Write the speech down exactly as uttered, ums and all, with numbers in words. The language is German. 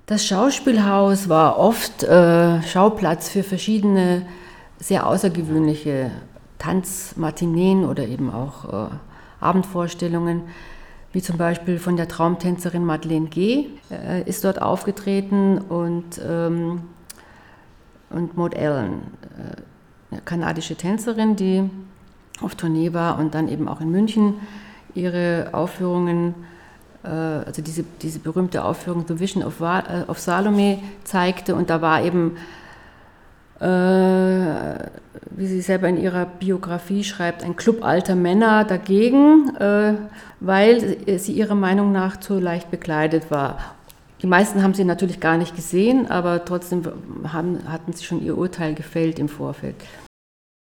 Das Schauspielhaus war oft äh, Schauplatz für verschiedene sehr außergewöhnliche Tanzmatineen oder eben auch äh, Abendvorstellungen, wie zum Beispiel von der Traumtänzerin Madeleine G. Äh, ist dort aufgetreten und, ähm, und Maud Allen, äh, eine kanadische Tänzerin, die auf Tournee war und dann eben auch in München ihre Aufführungen, also diese, diese berühmte Aufführung The Vision of, of Salome zeigte, und da war eben, äh, wie sie selber in ihrer Biografie schreibt, ein Club alter Männer dagegen, äh, weil sie ihrer Meinung nach zu leicht bekleidet war. Die meisten haben sie natürlich gar nicht gesehen, aber trotzdem haben, hatten sie schon ihr Urteil gefällt im Vorfeld.